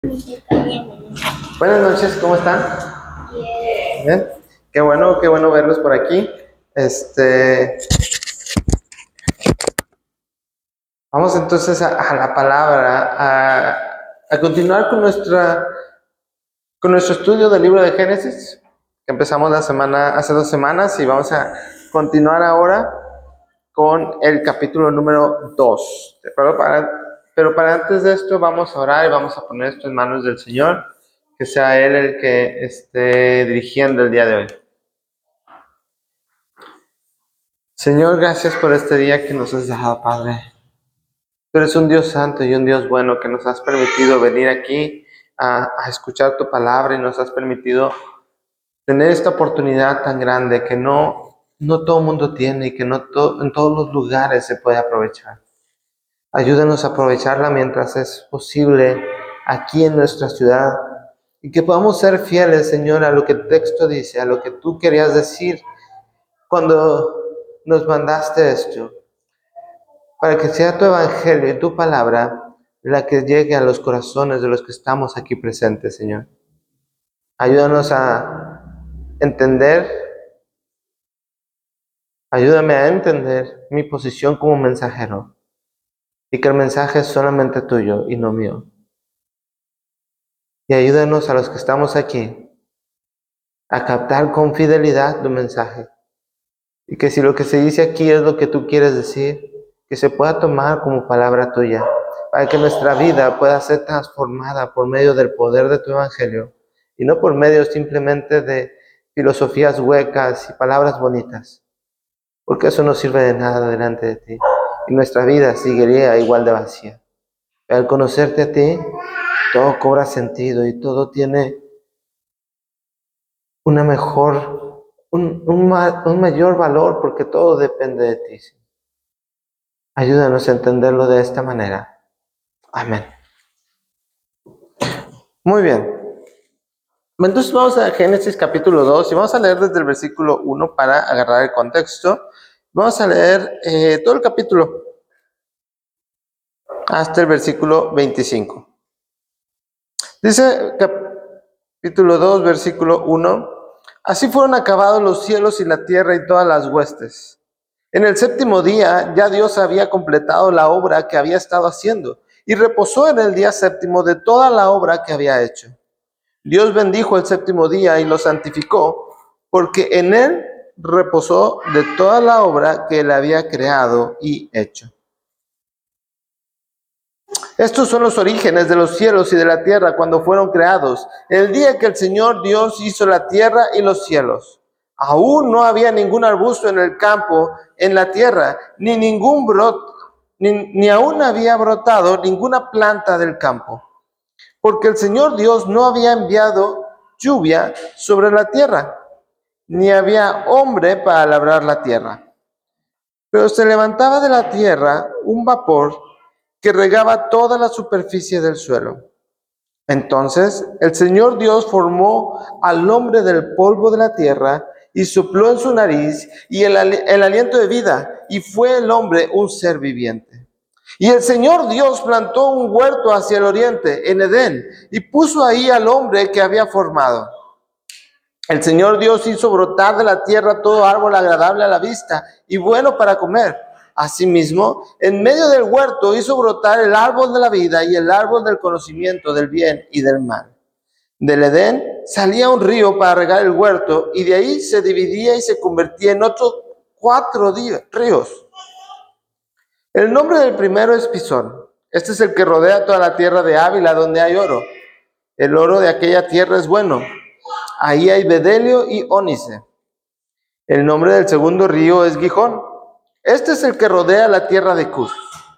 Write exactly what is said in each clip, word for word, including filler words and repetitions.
Buenas noches, ¿cómo están? Bien. Qué bueno, qué bueno verlos por aquí. Este, vamos entonces a, a la palabra, a, a continuar con nuestra, con nuestro estudio del libro de Génesis, que empezamos la semana, hace dos semanas, y vamos a continuar ahora con el capítulo número dos. Pero para, pero para antes de esto vamos a orar y vamos a poner esto en manos del Señor, que sea Él el que esté dirigiendo el día de hoy. Señor, gracias por este día que nos has dejado, Padre. Tú eres un Dios santo y un Dios bueno que nos has permitido venir aquí a, a escuchar tu palabra y nos has permitido tener esta oportunidad tan grande que no, no todo el mundo tiene y que no to, en todos los lugares se puede aprovechar. Ayúdanos a aprovecharla mientras es posible aquí en nuestra ciudad y que podamos ser fieles, Señor, a lo que el texto dice, a lo que tú querías decir cuando nos mandaste esto, para que sea tu evangelio y tu palabra la que llegue a los corazones de los que estamos aquí presentes, Señor. Ayúdanos a entender, ayúdame a entender mi posición como mensajero y que el mensaje es solamente tuyo y no mío. Y ayúdanos a los que estamos aquí a captar con fidelidad tu mensaje y que si lo que se dice aquí es lo que tú quieres decir, que se pueda tomar como palabra tuya, para que nuestra vida pueda ser transformada por medio del poder de tu evangelio y no por medio simplemente de filosofías huecas y palabras bonitas, porque eso no sirve de nada delante de ti y nuestra vida seguiría igual de vacía. Al conocerte a ti, todo cobra sentido y todo tiene una mejor, un, un, ma, un mayor valor, porque todo depende de ti. Ayúdanos a entenderlo de esta manera. Amén. Muy bien. Entonces vamos a Génesis capítulo dos y vamos a leer desde el versículo uno para agarrar el contexto. Vamos a leer eh, todo el capítulo hasta el versículo veinticinco. Dice capítulo dos, versículo uno. Así fueron acabados los cielos y la tierra y todas las huestes. En el séptimo día ya Dios había completado la obra que había estado haciendo y reposó en el día séptimo de toda la obra que había hecho. Dios bendijo el séptimo día y lo santificó, porque en él reposó de toda la obra que él había creado y hecho. Estos son los orígenes de los cielos y de la tierra cuando fueron creados, el día que el Señor Dios hizo la tierra y los cielos. Aún no había ningún arbusto en el campo, en la tierra, ni ningún brote, ni, ni aún había brotado ninguna planta del campo, porque el Señor Dios no había enviado lluvia sobre la tierra, ni había hombre para labrar la tierra. Pero se levantaba de la tierra un vapor que regaba toda la superficie del suelo. Entonces el Señor Dios formó al hombre del polvo de la tierra y sopló en su nariz y el, el aliento de vida, y fue el hombre un ser viviente. Y el Señor Dios plantó un huerto hacia el oriente, en Edén, y puso ahí al hombre que había formado. El Señor Dios hizo brotar de la tierra todo árbol agradable a la vista y bueno para comer. Asimismo, en medio del huerto hizo brotar el árbol de la vida y el árbol del conocimiento del bien y del mal. Del Edén salía un río para regar el huerto, y de ahí se dividía y se convertía en otros cuatro ríos. El nombre del primero es Pisón. Este es el que rodea toda la tierra de Ávila, donde hay oro. El oro de aquella tierra es bueno. Ahí hay bedelio y ónice. El nombre del segundo río es Gihón. Este es el que rodea la tierra de Cus.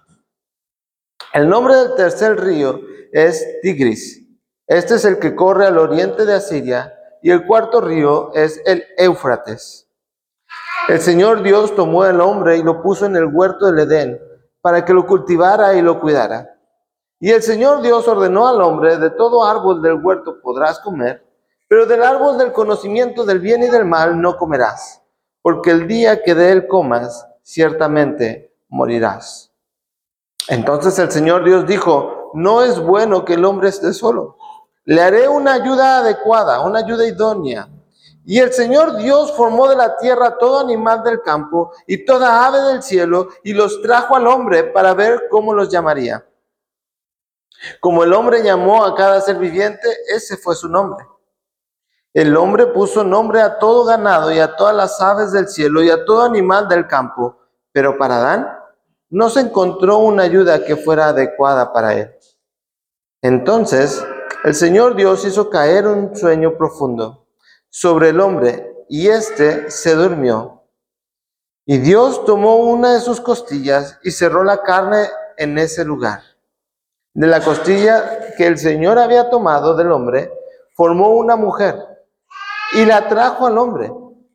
El nombre del tercer río es Tigris. Este es el que corre al oriente de Asiria. Y el cuarto río es el Éufrates. El Señor Dios tomó al hombre y lo puso en el huerto del Edén, para que lo cultivara y lo cuidara. Y el Señor Dios ordenó al hombre: de todo árbol del huerto podrás comer, pero del árbol del conocimiento del bien y del mal no comerás, porque el día que de él comas, ciertamente morirás. Entonces el Señor Dios dijo: no es bueno que el hombre esté solo. Le haré una ayuda adecuada, una ayuda idónea. Y el Señor Dios formó de la tierra todo animal del campo y toda ave del cielo y los trajo al hombre para ver cómo los llamaría. Como el hombre llamó a cada ser viviente, ese fue su nombre. El hombre puso nombre a todo ganado y a todas las aves del cielo y a todo animal del campo, pero para Adán no se encontró una ayuda que fuera adecuada para él. Entonces el Señor Dios hizo caer un sueño profundo sobre el hombre, y éste se durmió. Y Dios tomó una de sus costillas y cerró la carne en ese lugar. De la costilla que el Señor había tomado del hombre, formó una mujer y la trajo al hombre.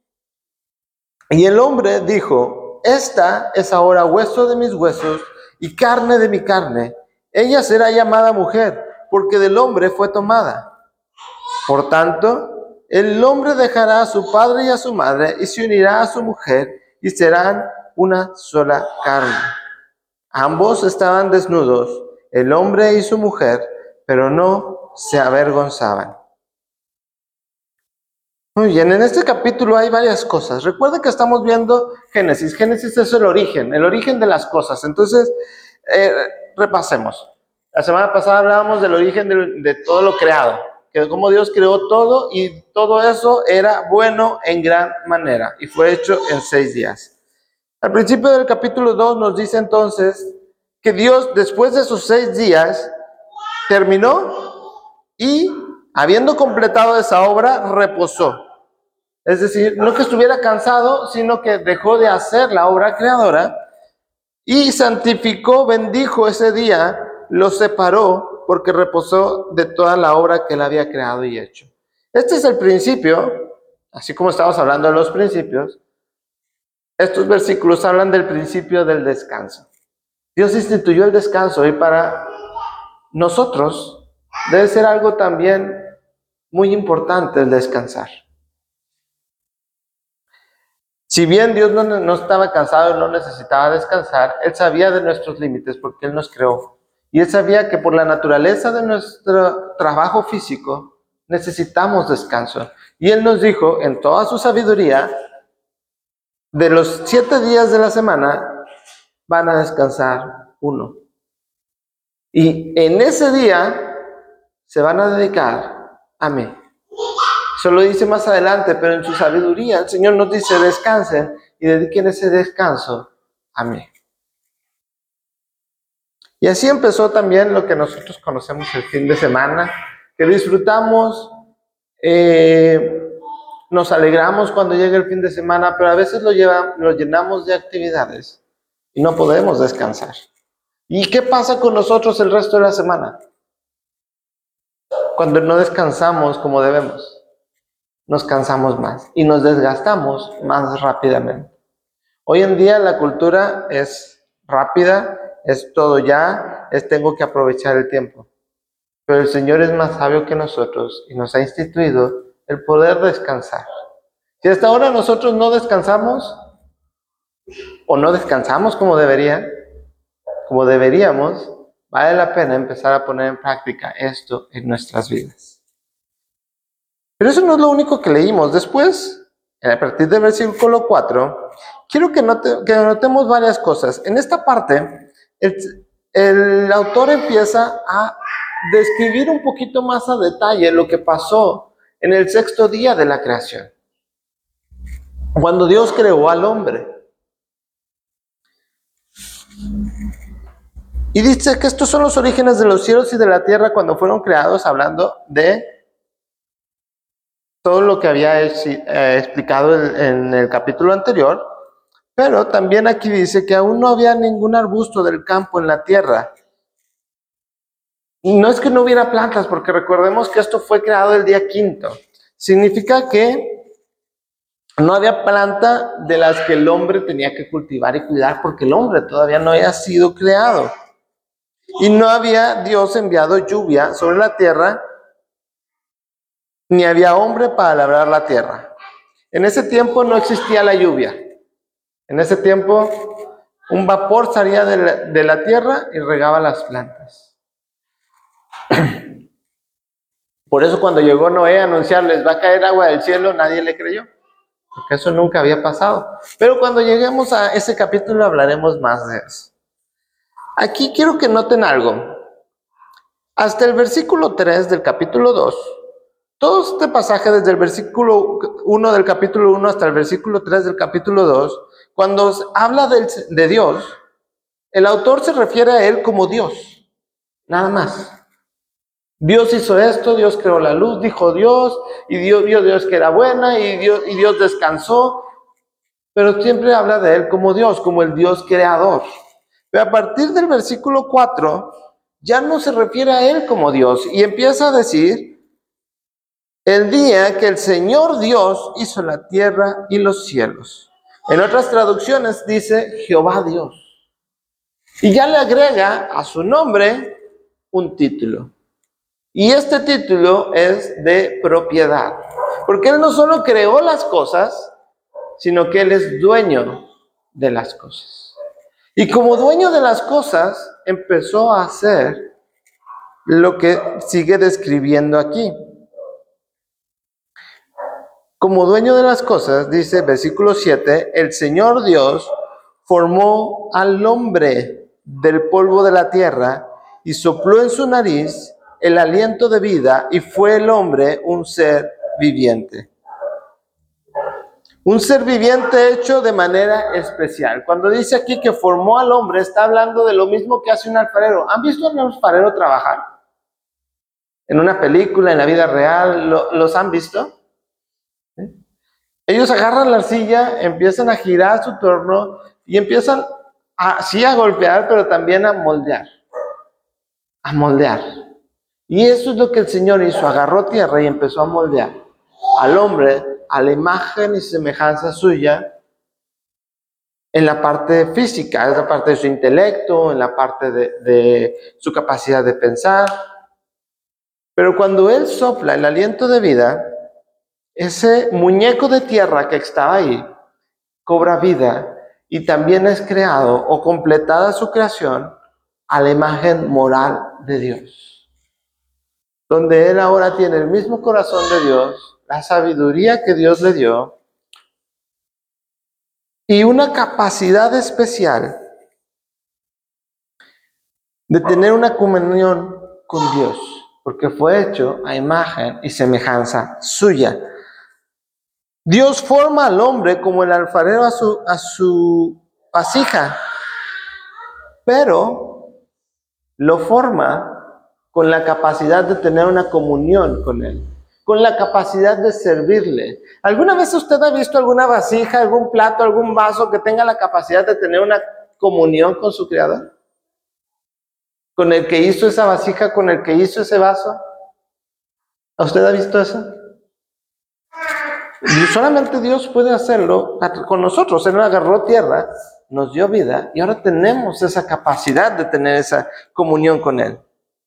Y el hombre dijo: esta es ahora hueso de mis huesos y carne de mi carne. Ella será llamada mujer, porque del hombre fue tomada. Por tanto, el hombre dejará a su padre y a su madre y se unirá a su mujer y serán una sola carne. Ambos estaban desnudos, el hombre y su mujer, pero no se avergonzaban. Muy bien, en este capítulo hay varias cosas. Recuerda que estamos viendo Génesis. Génesis es el origen, el origen de las cosas. Entonces, eh, repasemos. La semana pasada hablábamos del origen de, de todo lo creado, que cómo Dios creó todo y todo eso era bueno en gran manera y fue hecho en seis días. Al principio del capítulo dos nos dice entonces que Dios, después de esos seis días, terminó y, habiendo completado esa obra, reposó. Es decir, no que estuviera cansado, sino que dejó de hacer la obra creadora y santificó, bendijo ese día, lo separó porque reposó de toda la obra que él había creado y hecho. Este es el principio, así como estamos hablando de los principios. Estos versículos hablan del principio del descanso. Dios instituyó el descanso y para nosotros debe ser algo también muy importante el descansar. Si bien Dios no, no estaba cansado y no necesitaba descansar, Él sabía de nuestros límites porque Él nos creó. Y Él sabía que por la naturaleza de nuestro trabajo físico necesitamos descanso. Y Él nos dijo en toda su sabiduría, de los siete días de la semana van a descansar uno. Y en ese día se van a dedicar a mí. Eso lo dice más adelante, pero en su sabiduría el Señor nos dice: descansen y dediquen ese descanso a mí. Y así empezó también lo que nosotros conocemos el fin de semana, que disfrutamos, eh, nos alegramos cuando llega el fin de semana, pero a veces lo, lleva, lo llenamos de actividades y no podemos descansar. ¿Y qué pasa con nosotros el resto de la semana? Cuando no descansamos como debemos, nos cansamos más y nos desgastamos más rápidamente. Hoy en día la cultura es rápida, es todo ya, es tengo que aprovechar el tiempo. Pero el Señor es más sabio que nosotros y nos ha instituido el poder descansar. Si hasta ahora nosotros no descansamos o no descansamos como debería, como deberíamos, vale la pena empezar a poner en práctica esto en nuestras vidas. Pero eso no es lo único que leímos. Después, a partir del versículo cuatro, quiero que, note, que notemos varias cosas. En esta parte, el, el autor empieza a describir un poquito más a detalle lo que pasó en el sexto día de la creación, cuando Dios creó al hombre. Y dice que estos son los orígenes de los cielos y de la tierra cuando fueron creados, hablando de todo lo que había eh, explicado en, en el capítulo anterior, pero también aquí dice que aún no había ningún arbusto del campo en la tierra. No es que no hubiera plantas, porque recordemos que esto fue creado el día quinto. Significa que no había planta de las que el hombre tenía que cultivar y cuidar, porque el hombre todavía no había sido creado. Y no había Dios enviado lluvia sobre la tierra, ni había hombre para labrar la tierra. En ese tiempo no existía la lluvia. En ese tiempo un vapor salía de la, de la tierra y regaba las plantas. Por eso cuando llegó Noé a anunciarles va a caer agua del cielo, nadie le creyó, porque eso nunca había pasado. Pero cuando lleguemos a ese capítulo hablaremos más de eso. Aquí quiero que noten algo. Hasta el versículo tres del capítulo dos, todo este pasaje desde el versículo uno del capítulo uno hasta el versículo tres del capítulo dos, cuando habla del, de Dios, el autor se refiere a él como Dios, nada más. Dios hizo esto, Dios creó la luz, dijo Dios, y Dios vio Dios que era buena, y Dios, y Dios descansó, pero siempre habla de él como Dios, como el Dios creador. Pero a partir del versículo cuatro, ya no se refiere a él como Dios, y empieza a decir, el día que el Señor Dios hizo la tierra y los cielos. En otras traducciones dice Jehová Dios. Y ya le agrega a su nombre un título. Y este título es de propiedad. Porque Él no solo creó las cosas, sino que Él es dueño de las cosas. Y como dueño de las cosas, empezó a hacer lo que sigue describiendo aquí. Como dueño de las cosas, dice versículo siete, el Señor Dios formó al hombre del polvo de la tierra y sopló en su nariz el aliento de vida y fue el hombre un ser viviente. Un ser viviente hecho de manera especial. Cuando dice aquí que formó al hombre, está hablando de lo mismo que hace un alfarero. ¿Han visto a un alfarero trabajar? En una película, en la vida real, ¿lo, ¿los han visto? ¿Sí? Ellos agarran la arcilla, empiezan a girar su torno y empiezan a, sí a golpear, pero también a moldear. A moldear. Y eso es lo que el Señor hizo. Agarró tierra y empezó a moldear al hombre a la imagen y semejanza suya en la parte física, en la parte de su intelecto, en la parte de, de su capacidad de pensar. Pero cuando Él sopla el aliento de vida, ese muñeco de tierra que estaba ahí cobra vida y también es creado o completada su creación a la imagen moral de Dios. Donde Él ahora tiene el mismo corazón de Dios, la sabiduría que Dios le dio y una capacidad especial de tener una comunión con Dios, porque fue hecho a imagen y semejanza suya. Dios forma al hombre como el alfarero a su, a su vasija, pero lo forma con la capacidad de tener una comunión con Él, con la capacidad de servirle. ¿Alguna vez usted ha visto alguna vasija, algún plato, algún vaso que tenga la capacidad de tener una comunión con su Creador? ¿Con el que hizo esa vasija, con el que hizo ese vaso? ¿A usted ha visto eso? Y solamente Dios puede hacerlo con nosotros. Él agarró tierra, nos dio vida y ahora tenemos esa capacidad de tener esa comunión con Él.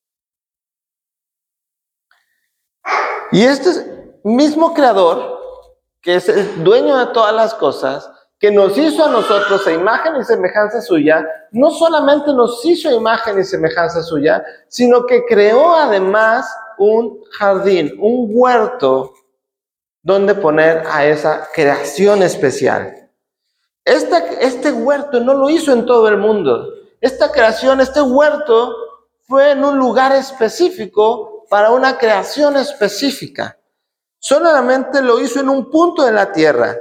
Y este mismo Creador, que es el dueño de todas las cosas, que nos hizo a nosotros a imagen y semejanza suya, no solamente nos hizo a imagen y semejanza suya, sino que creó además un jardín, un huerto, donde poner a esa creación especial. Este, este huerto no lo hizo en todo el mundo. Esta creación, este huerto, fue en un lugar específico para una creación específica. Solamente lo hizo en un punto de la tierra.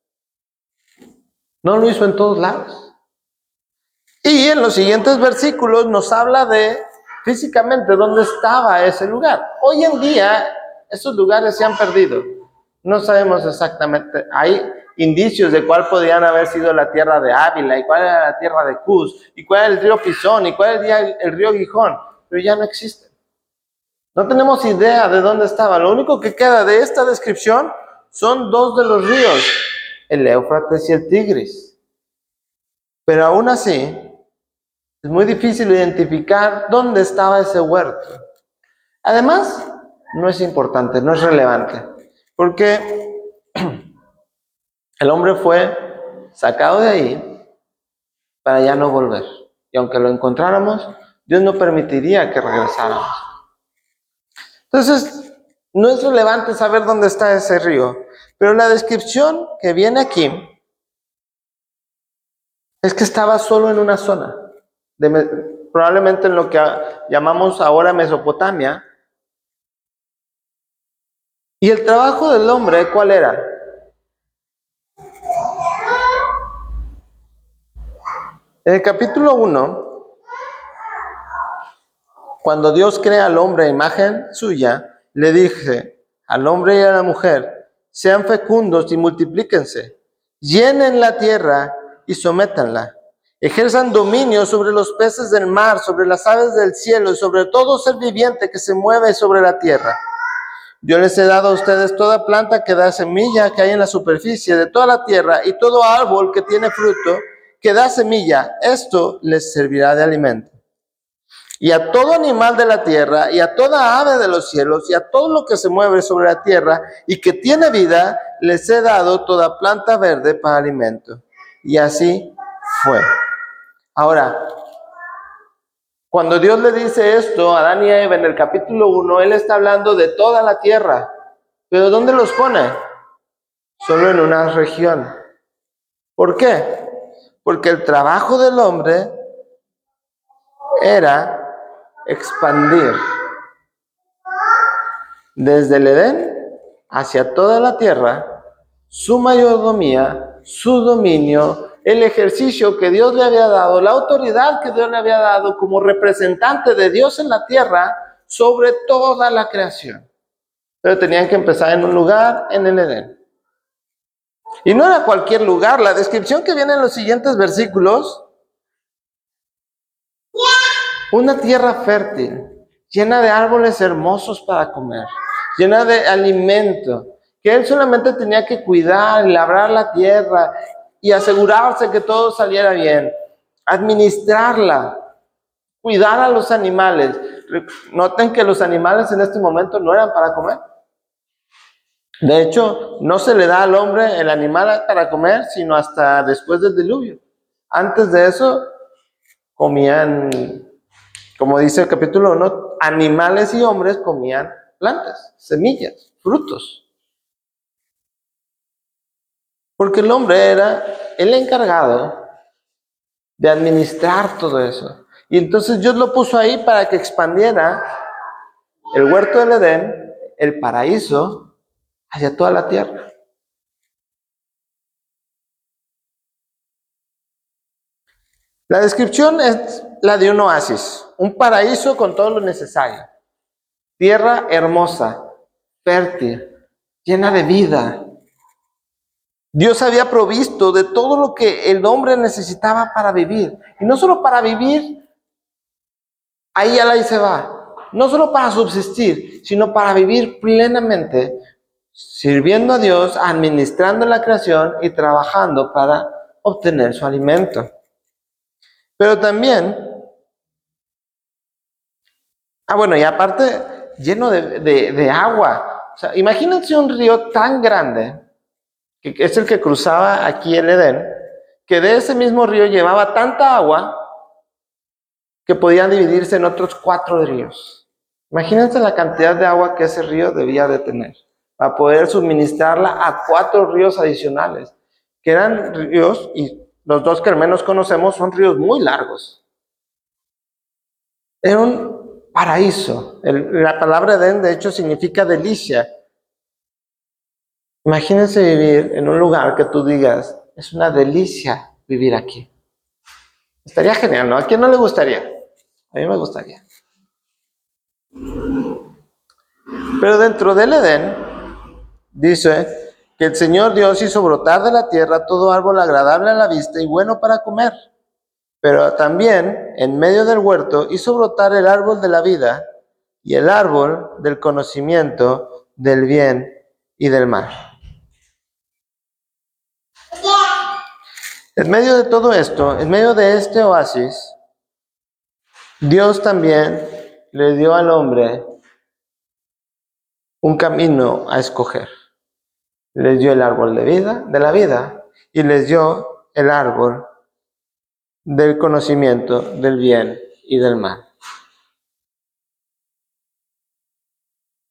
No lo hizo en todos lados. Y en los siguientes versículos nos habla de físicamente dónde estaba ese lugar. Hoy en día, esos lugares se han perdido. No sabemos exactamente. Hay indicios de cuál podrían haber sido la tierra de Ávila, y cuál era la tierra de Cus, y cuál era el río Pisón, y cuál era el, el río Gijón, pero ya no existen. No tenemos idea de dónde estaba. Lo único que queda de esta descripción son dos de los ríos, el Éufrates y el Tigris. Pero aún así, es muy difícil identificar dónde estaba ese huerto. Además, no es importante, no es relevante, porque el hombre fue sacado de ahí para ya no volver. Y aunque lo encontráramos, Dios no permitiría que regresáramos. Entonces, no es relevante saber dónde está ese río, pero la descripción que viene aquí es que estaba solo en una zona, de, probablemente en lo que llamamos ahora Mesopotamia. ¿Y el trabajo del hombre cuál era? En el capítulo uno, cuando Dios crea al hombre a imagen suya, le dice al hombre y a la mujer, sean fecundos y multiplíquense, llenen la tierra y sométanla, ejerzan dominio sobre los peces del mar, sobre las aves del cielo y sobre todo ser viviente que se mueve sobre la tierra. Yo les he dado a ustedes toda planta que da semilla que hay en la superficie de toda la tierra y todo árbol que tiene fruto que da semilla. Esto les servirá de alimento. Y a todo animal de la tierra y a toda ave de los cielos y a todo lo que se mueve sobre la tierra y que tiene vida, les he dado toda planta verde para alimento. Y así fue. Ahora, cuando Dios le dice esto a Adán y a Eva en el capítulo uno, Él está hablando de toda la tierra. ¿Pero dónde los pone? Solo en una región. ¿Por qué? Porque el trabajo del hombre era expandir desde el Edén hacia toda la tierra su mayordomía, su dominio, el ejercicio que Dios le había dado, la autoridad que Dios le había dado como representante de Dios en la tierra sobre toda la creación. Pero tenían que empezar en un lugar, en el Edén. Y no era cualquier lugar. La descripción que viene en los siguientes versículos, una tierra fértil, llena de árboles hermosos para comer, llena de alimento, que él solamente tenía que cuidar, labrar la tierra y asegurarse que todo saliera bien, administrarla, cuidar a los animales. Noten que los animales en este momento no eran para comer. De hecho, no se le da al hombre el animal para comer, sino hasta después del diluvio. Antes de eso, comían, como dice el capítulo uno, animales y hombres comían plantas, semillas, frutos. Porque el hombre era el encargado de administrar todo eso. Y entonces Dios lo puso ahí para que expandiera el huerto del Edén, el paraíso, hacia toda la tierra. La descripción es la de un oasis, un paraíso con todo lo necesario. Tierra hermosa, fértil, llena de vida. Dios había provisto de todo lo que el hombre necesitaba para vivir. Y no solo para vivir, ahí al ahí se va. No solo para subsistir, sino para vivir plenamente, sirviendo a Dios, administrando la creación y trabajando para obtener su alimento. Pero también, ah bueno, y aparte, lleno de, de, de agua. O sea, imagínense un río tan grande, que es el que cruzaba aquí el Edén, que de ese mismo río llevaba tanta agua que podían dividirse en otros cuatro ríos. Imagínense la cantidad de agua que ese río debía de tener para poder suministrarla a cuatro ríos adicionales, que eran ríos, y los dos que al menos conocemos son ríos muy largos. Era un paraíso. El, la palabra Edén, de hecho, significa delicia. Imagínense vivir en un lugar que tú digas, es una delicia vivir aquí. Estaría genial, ¿no? ¿A quién no le gustaría? A mí me gustaría. Pero dentro del Edén, dice que el Señor Dios hizo brotar de la tierra todo árbol agradable a la vista y bueno para comer. Pero también, en medio del huerto, hizo brotar el árbol de la vida y el árbol del conocimiento del bien y del mal. En medio de todo esto, en medio de este oasis, Dios también le dio al hombre un camino a escoger. Les dio el árbol de vida, de la vida, y les dio el árbol del conocimiento del bien y del mal.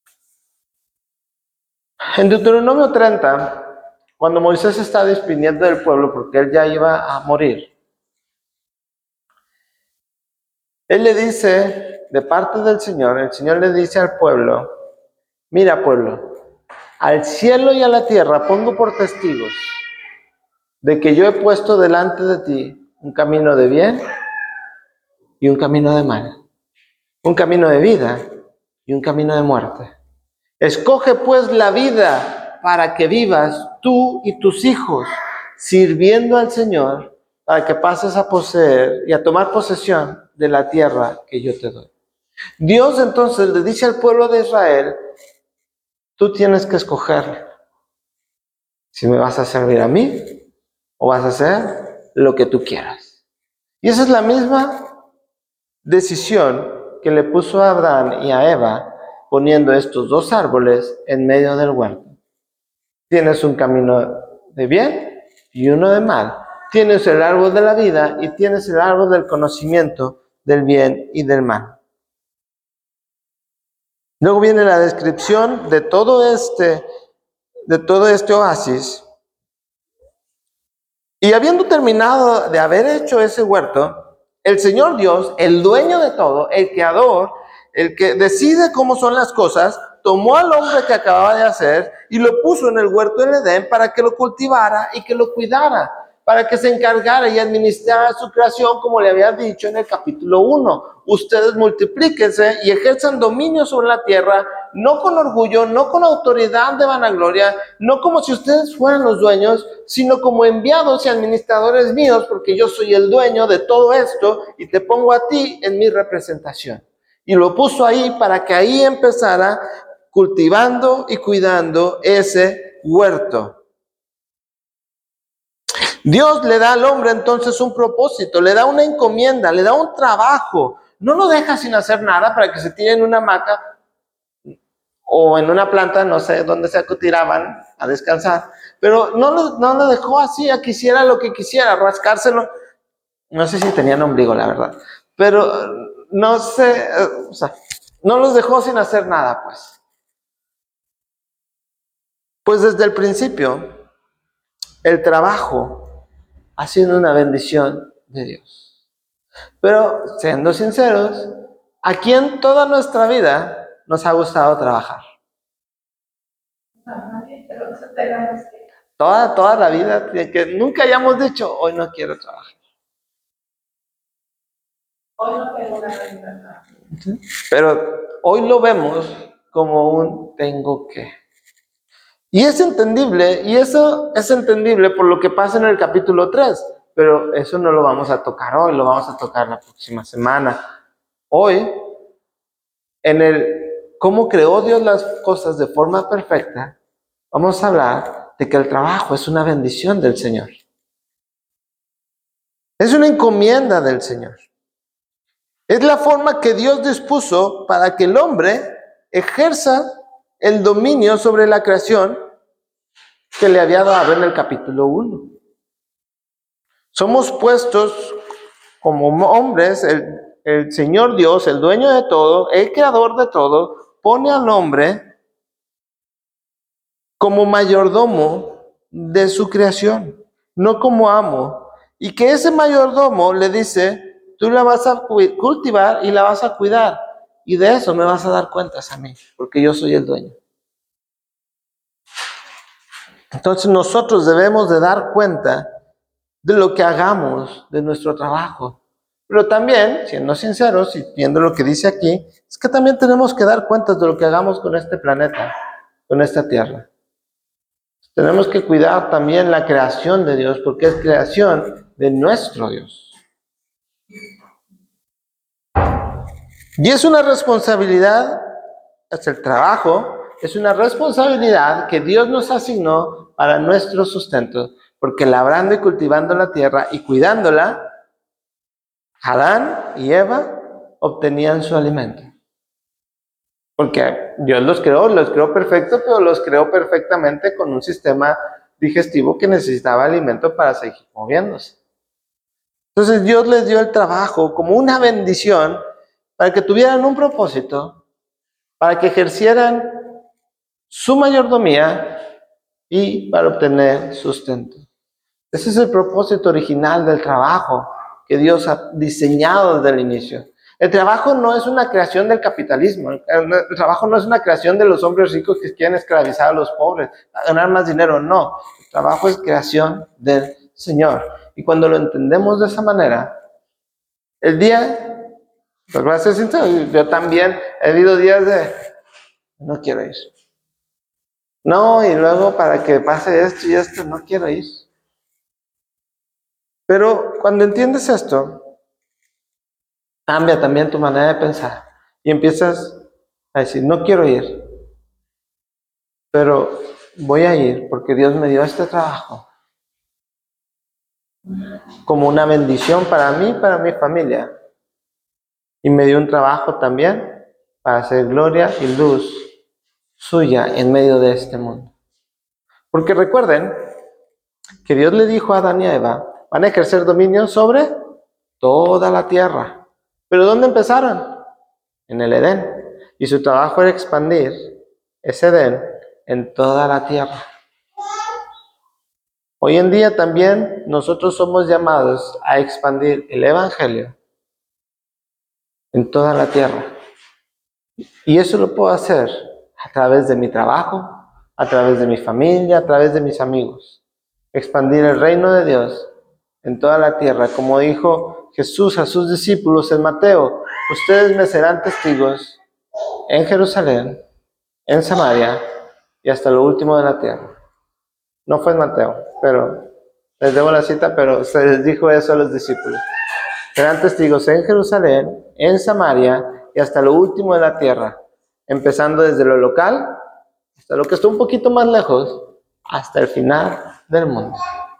En Deuteronomio treinta, cuando Moisés está despidiendo del pueblo porque él ya iba a morir, él le dice, de parte del Señor, el Señor le dice al pueblo, mira pueblo, al cielo y a la tierra pongo por testigos de que yo he puesto delante de ti un camino de bien y un camino de mal, un camino de vida y un camino de muerte. Escoge pues la vida para que vivas tú y tus hijos, sirviendo al Señor, para que pases a poseer y a tomar posesión de la tierra que yo te doy. Dios entonces le dice al pueblo de Israel, tú tienes que escoger si me vas a servir a mí o vas a hacer lo que tú quieras. Y esa es la misma decisión que le puso a Adán y a Eva poniendo estos dos árboles en medio del huerto. Tienes un camino de bien y uno de mal. Tienes el árbol de la vida y tienes el árbol del conocimiento del bien y del mal. Luego viene la descripción de todo este, de todo este oasis. Y habiendo terminado de haber hecho ese huerto, el Señor Dios, el dueño de todo, el creador, el que decide cómo son las cosas, tomó al hombre que acababa de hacer y lo puso en el huerto del Edén para que lo cultivara y que lo cuidara, para que se encargara y administrara su creación, como le había dicho en el capítulo uno. Ustedes multiplíquense y ejerzan dominio sobre la tierra, no con orgullo, no con autoridad de vanagloria, no como si ustedes fueran los dueños, sino como enviados y administradores míos, porque yo soy el dueño de todo esto y te pongo a ti en mi representación. Y lo puso ahí para que ahí empezara cultivando y cuidando ese huerto. Dios le da al hombre entonces un propósito, le da una encomienda, le da un trabajo. No lo deja sin hacer nada para que se tire en una hamaca o en una planta, no sé dónde se tiraban a descansar. Pero no lo, no lo dejó así, a que hiciera lo que quisiera, rascárselo. No sé si tenían ombligo, la verdad. Pero no sé, o sea, no los dejó sin hacer nada, pues. Pues desde el principio, el trabajo ha sido una bendición de Dios. Pero, siendo sinceros, aquí en toda nuestra vida nos ha gustado trabajar. Toda, toda la vida, que nunca hayamos dicho, hoy no quiero trabajar. Hoy no tengo una libertad. ¿Sí? Pero hoy lo vemos como un tengo que. Y es entendible, y eso es entendible por lo que pasa en el capítulo tres, pero eso no lo vamos a tocar hoy, lo vamos a tocar la próxima semana. Hoy, en el cómo creó Dios las cosas de forma perfecta, vamos a hablar de que el trabajo es una bendición del Señor. Es una encomienda del Señor. Es la forma que Dios dispuso para que el hombre ejerza el dominio sobre la creación que le había dado en el capítulo uno. Somos puestos como hombres, el, el Señor Dios, el dueño de todo, el creador de todo, pone al hombre como mayordomo de su creación, no como amo. Y que ese mayordomo le dice, tú la vas a cultivar y la vas a cuidar. Y de eso me vas a dar cuentas a mí, porque yo soy el dueño. Entonces nosotros debemos de dar cuenta de lo que hagamos, de nuestro trabajo. Pero también, siendo sinceros y viendo lo que dice aquí, es que también tenemos que dar cuentas de lo que hagamos con este planeta, con esta tierra. Tenemos que cuidar también la creación de Dios, porque es creación de nuestro Dios. Y es una responsabilidad, es el trabajo, es una responsabilidad que Dios nos asignó para nuestro sustento, porque labrando y cultivando la tierra y cuidándola, Adán y Eva obtenían su alimento. Porque Dios los creó, los creó perfectos, pero los creó perfectamente con un sistema digestivo que necesitaba alimento para seguir moviéndose. Entonces Dios les dio el trabajo como una bendición para que tuvieran un propósito, para que ejercieran su mayordomía y para obtener sustento. Ese es el propósito original del trabajo que Dios ha diseñado desde el inicio. El trabajo no es una creación del capitalismo. El, el trabajo no es una creación de los hombres ricos que quieren esclavizar a los pobres, a ganar más dinero. No, el trabajo es creación del Señor. Y cuando lo entendemos de esa manera, el día, pues voy a ser sincero, yo también he habido días de, no quiero ir. No, y luego para que pase esto y esto, no quiero ir. Pero cuando entiendes esto, cambia también tu manera de pensar y empiezas a decir, no quiero ir, pero voy a ir porque Dios me dio este trabajo como una bendición para mí, para mi familia, y me dio un trabajo también para hacer gloria y luz suya en medio de este mundo. Porque recuerden que Dios le dijo a Adán y a Eva, van a ejercer dominio sobre toda la tierra. ¿Pero dónde empezaron? En el Edén. Y su trabajo era expandir ese Edén en toda la tierra. Hoy en día también nosotros somos llamados a expandir el Evangelio en toda la tierra. Y eso lo puedo hacer a través de mi trabajo, a través de mi familia, a través de mis amigos. Expandir el reino de Dios en toda la tierra. Como dijo Jesús a sus discípulos en Mateo, ustedes me serán testigos en Jerusalén, en Samaria y hasta lo último de la tierra. No fue en Mateo, pero les debo la cita, pero se les dijo eso a los discípulos. Serán testigos en Jerusalén, en Samaria y hasta lo último de la tierra, empezando desde lo local hasta lo que está un poquito más lejos, hasta el final del mundo.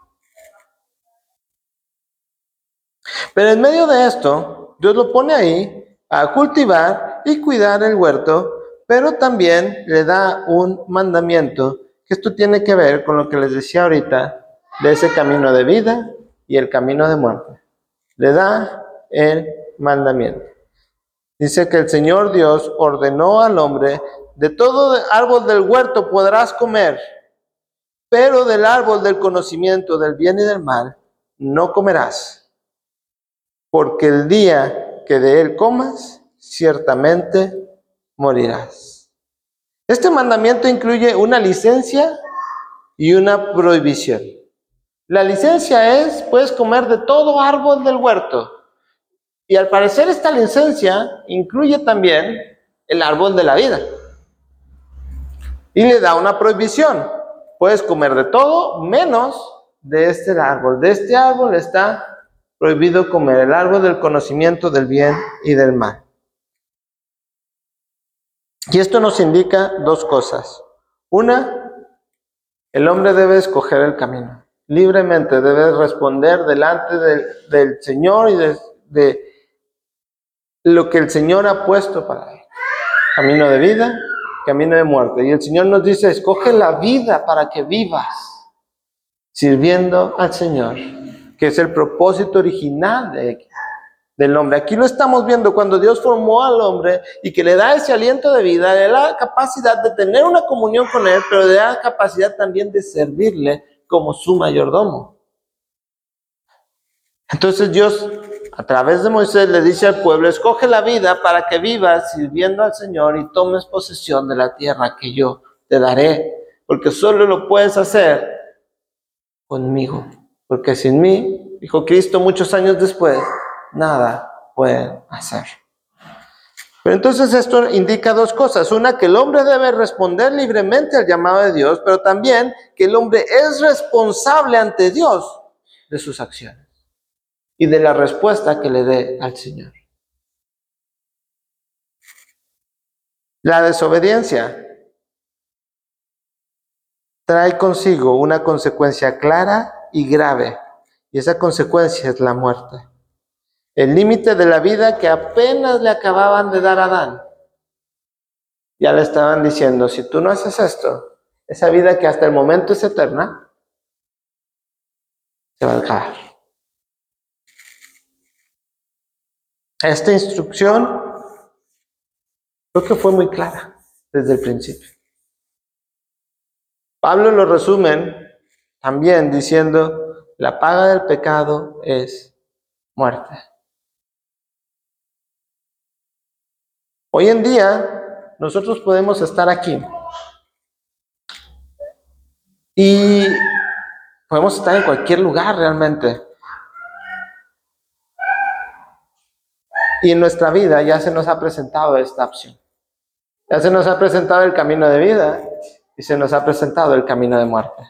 Pero en medio de esto, Dios lo pone ahí a cultivar y cuidar el huerto, pero también le da un mandamiento, que esto tiene que ver con lo que les decía ahorita, de ese camino de vida y el camino de muerte. Le da el mandamiento. Dice que el Señor Dios ordenó al hombre, de todo árbol del huerto podrás comer, pero del árbol del conocimiento del bien y del mal no comerás, porque el día que de él comas, ciertamente morirás. Este mandamiento incluye una licencia y una prohibición. La licencia es, puedes comer de todo árbol del huerto. Y al parecer esta licencia incluye también el árbol de la vida. Y le da una prohibición. Puedes comer de todo menos de este árbol. De este árbol está prohibido comer, el árbol del conocimiento del bien y del mal. Y esto nos indica dos cosas. Una, el hombre debe escoger el camino. Libremente debe responder delante del, del Señor y de, de lo que el Señor ha puesto para él. Camino de vida, camino de muerte. Y el Señor nos dice, escoge la vida para que vivas, sirviendo al Señor, que es el propósito original de, del hombre. Aquí lo estamos viendo cuando Dios formó al hombre y que le da ese aliento de vida, le da la capacidad de tener una comunión con Él, pero le da la capacidad también de servirle como su mayordomo. Entonces Dios, a través de Moisés, le dice al pueblo, escoge la vida para que vivas sirviendo al Señor y tomes posesión de la tierra que yo te daré, porque solo lo puedes hacer conmigo, porque sin mí, dijo Cristo muchos años después, nada pueden hacer. Pero entonces esto indica dos cosas. Una, que el hombre debe responder libremente al llamado de Dios, pero también que el hombre es responsable ante Dios de sus acciones y de la respuesta que le dé al Señor. La desobediencia trae consigo una consecuencia clara y grave, y esa consecuencia es la muerte. El límite de la vida que apenas le acababan de dar a Adán. Ya le estaban diciendo, si tú no haces esto, esa vida que hasta el momento es eterna, se va a acabar. Esta instrucción creo que fue muy clara desde el principio. Pablo lo resumen también diciendo, la paga del pecado es muerte. Hoy en día, nosotros podemos estar aquí y podemos estar en cualquier lugar realmente. Y en nuestra vida ya se nos ha presentado esta opción. Ya se nos ha presentado el camino de vida y se nos ha presentado el camino de muerte.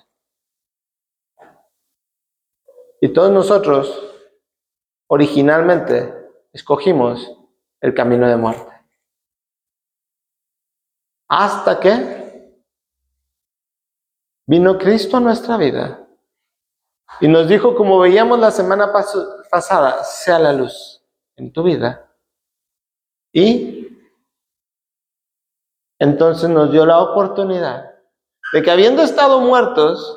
Y todos nosotros originalmente escogimos el camino de muerte. Hasta que vino Cristo a nuestra vida y nos dijo, como veíamos la semana pas pasada, sea la luz en tu vida. Y entonces nos dio la oportunidad de que habiendo estado muertos,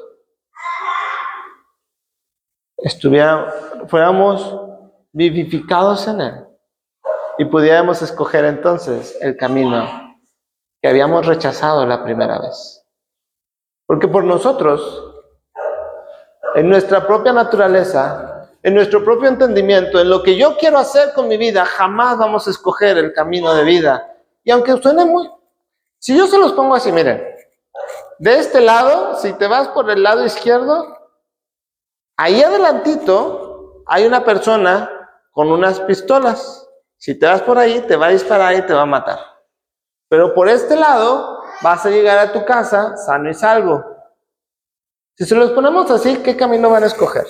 estuviera, fuéramos vivificados en Él y pudiéramos escoger entonces el camino que habíamos rechazado la primera vez. Porque por nosotros, en nuestra propia naturaleza, en nuestro propio entendimiento, en lo que yo quiero hacer con mi vida, jamás vamos a escoger el camino de vida. Y aunque suene muy... Si yo se los pongo así, miren, de este lado, si te vas por el lado izquierdo, ahí adelantito hay una persona con unas pistolas. Si te vas por ahí, te va a disparar y te va a matar. Pero por este lado, vas a llegar a tu casa sano y salvo. Si se los ponemos así, ¿qué camino van a escoger?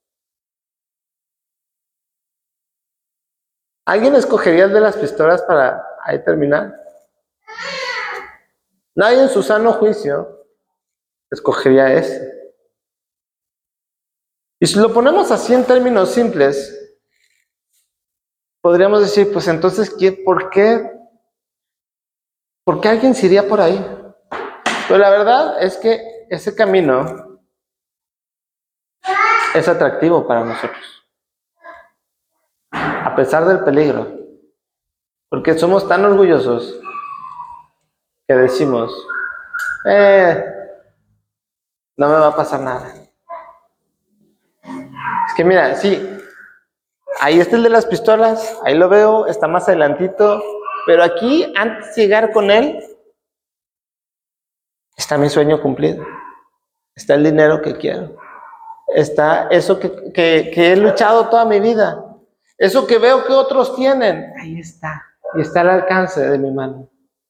¿Alguien escogería el de las pistolas para ahí terminar? Nadie en su sano juicio escogería ese. Y si lo ponemos así en términos simples, podríamos decir, pues entonces, ¿qué, por qué? ¿Por qué alguien se iría por ahí? Pero la verdad es que ese camino es atractivo para nosotros, a pesar del peligro, porque somos tan orgullosos que decimos, eh, no me va a pasar nada. Es que mira, sí, ahí está el de las pistolas, ahí lo veo, está más adelantito, pero aquí, antes de llegar con él, está mi sueño cumplido, está el dinero que quiero, está eso que, que, que he luchado toda mi vida, eso que veo que otros tienen, ahí está, y está al alcance de mi mano.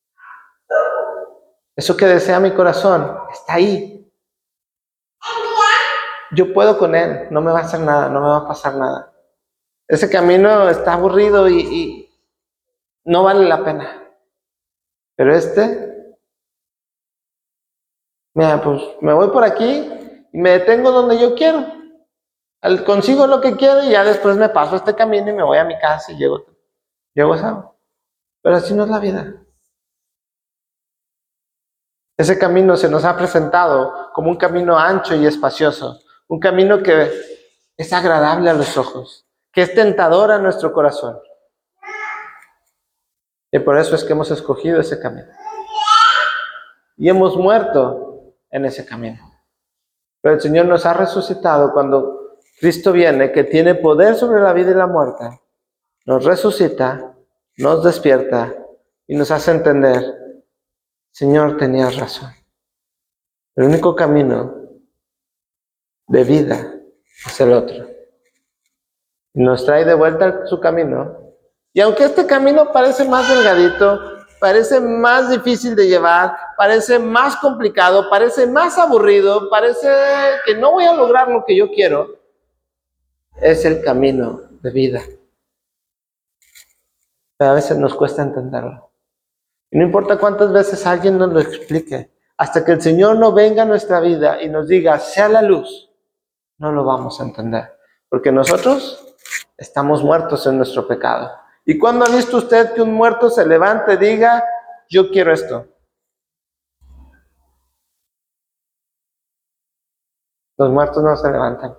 Eso que desea mi corazón, está ahí. Yo puedo con él, no me va a hacer nada, no me va a pasar nada. Ese camino está aburrido y, y no vale la pena. Pero este, mira, pues me voy por aquí y me detengo donde yo quiero. Al, consigo lo que quiero y ya después me paso este camino y me voy a mi casa y llego, llego a salvo. Pero así no es la vida. Ese camino se nos ha presentado como un camino ancho y espacioso, un camino que es agradable a los ojos, que es tentador a nuestro corazón. Y por eso es que hemos escogido ese camino. Y hemos muerto en ese camino. Pero el Señor nos ha resucitado cuando Cristo viene, que tiene poder sobre la vida y la muerte. Nos resucita, nos despierta y nos hace entender, Señor, tenías razón. El único camino de vida es el otro. Y nos trae de vuelta a su camino. Y aunque este camino parece más delgadito, parece más difícil de llevar, parece más complicado, parece más aburrido, parece que no voy a lograr lo que yo quiero, es el camino de vida. Pero a veces nos cuesta entenderlo. Y no importa cuántas veces alguien nos lo explique, hasta que el Señor no venga a nuestra vida y nos diga, sea la luz, no lo vamos a entender. Porque nosotros estamos muertos en nuestro pecado. ¿Y cuándo ha visto usted que un muerto se levante y diga, yo quiero esto? Los muertos no se levantan.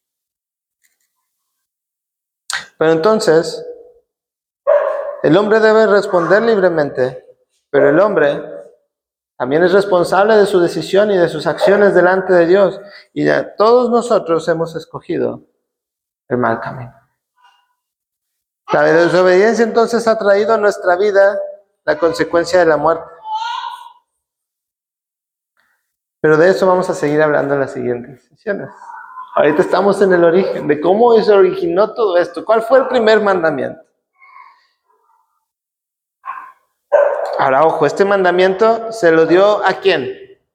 Pero entonces, el hombre debe responder libremente, pero el hombre También es responsable de su decisión y de sus acciones delante de Dios. Y ya todos nosotros hemos escogido el mal camino. La desobediencia entonces ha traído a nuestra vida la consecuencia de la muerte. Pero de eso vamos a seguir hablando en las siguientes sesiones. Ahorita estamos en el origen, de cómo se originó todo esto. ¿Cuál fue el primer mandamiento? Ahora, ojo, este mandamiento se lo dio ¿a quién?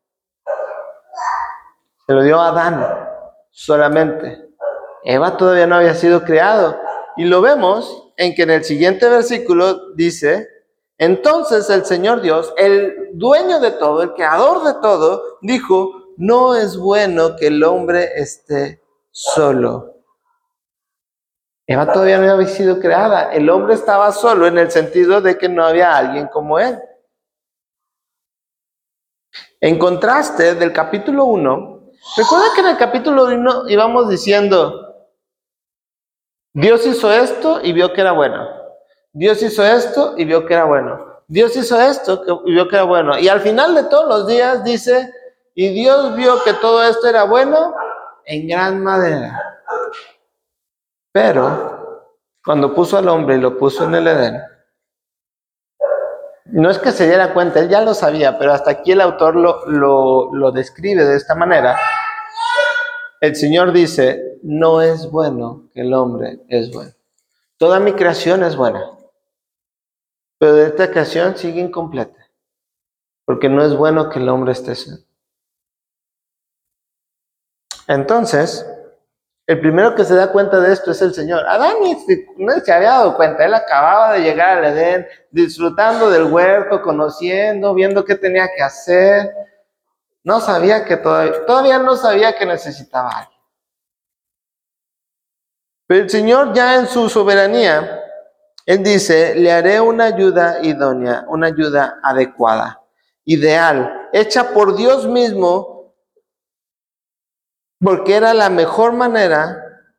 Se lo dio a Adán solamente. Eva todavía no había sido creado. Y lo vemos en que en el siguiente versículo dice, entonces el Señor Dios, el dueño de todo, el creador de todo, dijo, no es bueno que el hombre esté solo. Eva todavía no había sido creada. El hombre estaba solo en el sentido de que no había alguien como él. En contraste del capítulo uno, recuerda que en el capítulo uno íbamos diciendo, Dios hizo esto y vio que era bueno. Dios hizo esto y vio que era bueno. Dios hizo esto y vio que era bueno. Y al final de todos los días dice, y Dios vio que todo esto era bueno en gran manera. Pero cuando puso al hombre y lo puso en el Edén, no es que se diera cuenta, él ya lo sabía, pero hasta aquí el autor lo, lo, lo describe de esta manera. El Señor dice, no es bueno que el hombre es bueno. Toda mi creación es buena, pero de esta creación sigue incompleta, porque no es bueno que el hombre esté solo. Entonces, el primero que se da cuenta de esto es el Señor. Adán no se había dado cuenta, él acababa de llegar al Edén, disfrutando del huerto, conociendo, viendo qué tenía que hacer. No sabía que todavía, todavía no sabía que necesitaba a alguien. Pero el Señor ya en su soberanía, Él dice, le haré una ayuda idónea, una ayuda adecuada, ideal, hecha por Dios mismo, porque era la mejor manera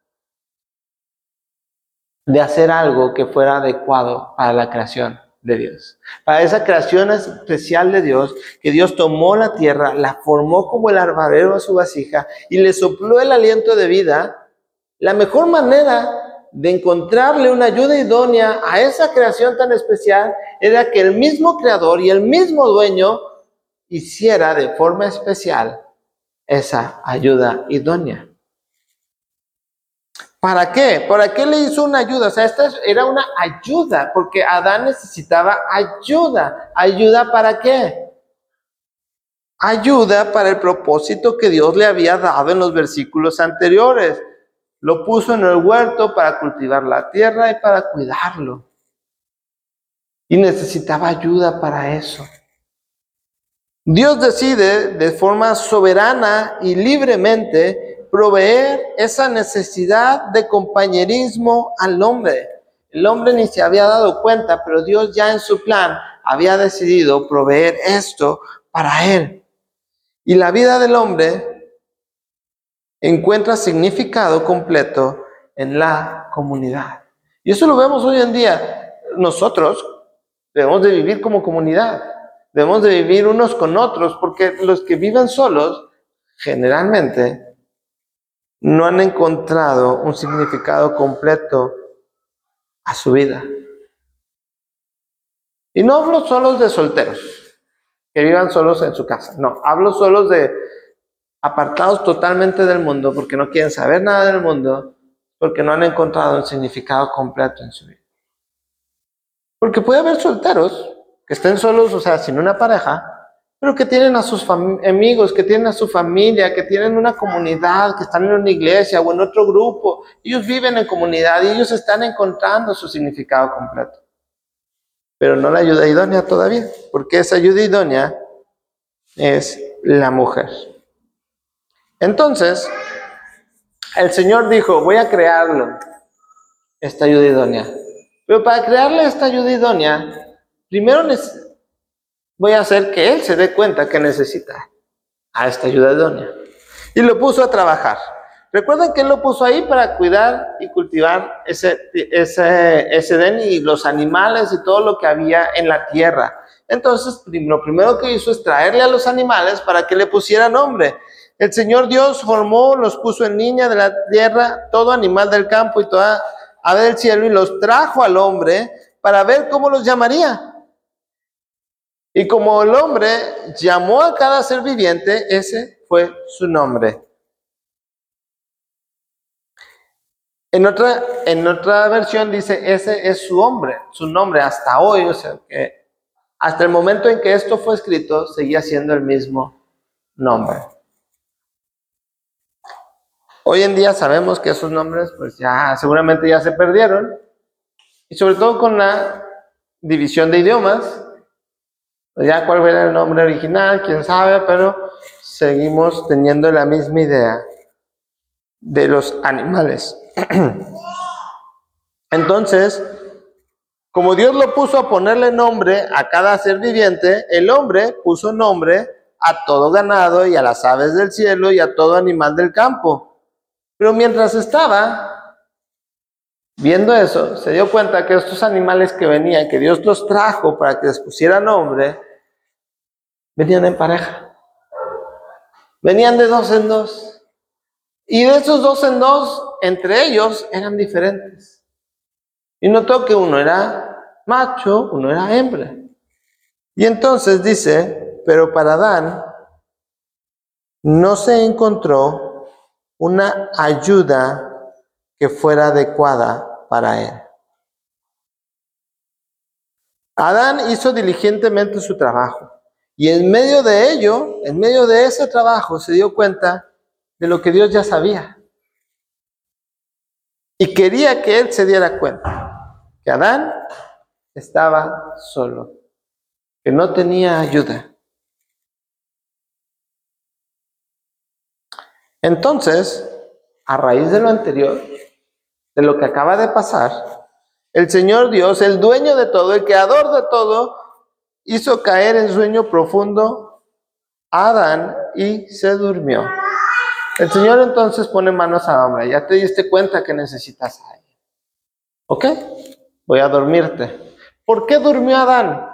de hacer algo que fuera adecuado para la creación de Dios. Para esa creación especial de Dios, que Dios tomó la tierra, la formó como el alfarero a su vasija y le sopló el aliento de vida. La mejor manera de encontrarle una ayuda idónea a esa creación tan especial era que el mismo creador y el mismo dueño hiciera de forma especial esa ayuda idónea. ¿Para qué? ¿Para qué le hizo una ayuda? O sea, esta era una ayuda, porque Adán necesitaba ayuda. ¿Ayuda para qué? Ayuda para el propósito que Dios le había dado en los versículos anteriores. Lo puso en el huerto para cultivar la tierra y para cuidarlo. Y necesitaba ayuda para eso. Dios decide de forma soberana y libremente proveer esa necesidad de compañerismo al hombre. El hombre ni se había dado cuenta, pero Dios ya en su plan había decidido proveer esto para él. Y la vida del hombre encuentra significado completo en la comunidad. Y eso lo vemos hoy en día. Nosotros debemos de vivir como comunidad. Debemos de vivir unos con otros, porque los que viven solos, generalmente, no han encontrado un significado completo a su vida. Y no hablo solos de solteros, que vivan solos en su casa. No, hablo solos de apartados totalmente del mundo, porque no quieren saber nada del mundo, porque no han encontrado un significado completo en su vida. Porque puede haber solteros que estén solos, o sea, sin una pareja, pero que tienen a sus amigos, que tienen a su familia, que tienen una comunidad, que están en una iglesia o en otro grupo. Ellos viven en comunidad y ellos están encontrando su significado completo. Pero no la ayuda idónea todavía, porque esa ayuda idónea es la mujer. Entonces, el Señor dijo, voy a crearlo, esta ayuda idónea. Pero para crearle esta ayuda idónea, primero voy a hacer que él se dé cuenta que necesita a esta ayuda idónea. Y lo puso a trabajar. Recuerden que él lo puso ahí para cuidar y cultivar ese, ese, ese Edén y los animales y todo lo que había en la tierra. Entonces, lo primero que hizo es traerle a los animales para que le pusiera nombre. El Señor Dios formó, los puso en línea de la tierra, todo animal del campo y toda ave del cielo, y los trajo al hombre para ver cómo los llamaría. Y como el hombre llamó a cada ser viviente, ese fue su nombre. En otra, en otra versión dice, ese es su hombre, su nombre hasta hoy, o sea que hasta el momento en que esto fue escrito, seguía siendo el mismo nombre. Hoy en día sabemos que esos nombres, pues ya seguramente ya se perdieron, y sobre todo con la división de idiomas, pues ya cuál era el nombre original, quién sabe, pero seguimos teniendo la misma idea de los animales. Entonces, como Dios lo puso a ponerle nombre a cada ser viviente, el hombre puso nombre a todo ganado y a las aves del cielo y a todo animal del campo. Pero mientras estaba viendo eso, se dio cuenta que estos animales que venían, que Dios los trajo para que les pusiera nombre, venían en pareja. Venían de dos en dos. Y de esos dos en dos, entre ellos eran diferentes. Y notó que uno era macho, uno era hembra. Y entonces dice, pero para Adán no se encontró una ayuda que fuera adecuada para él. Adán hizo diligentemente su trabajo. Y en medio de ello, en medio de ese trabajo, se dio cuenta de lo que Dios ya sabía. Y quería que él se diera cuenta que Adán estaba solo, que no tenía ayuda. Entonces, a raíz de lo anterior, de lo que acaba de pasar, el Señor Dios, el dueño de todo, el creador de todo, hizo caer en sueño profundo a Adán y se durmió. El Señor entonces pone manos a hombre. Ya te diste cuenta que necesitas a alguien. ¿Ok? Voy a dormirte. ¿Por qué durmió Adán?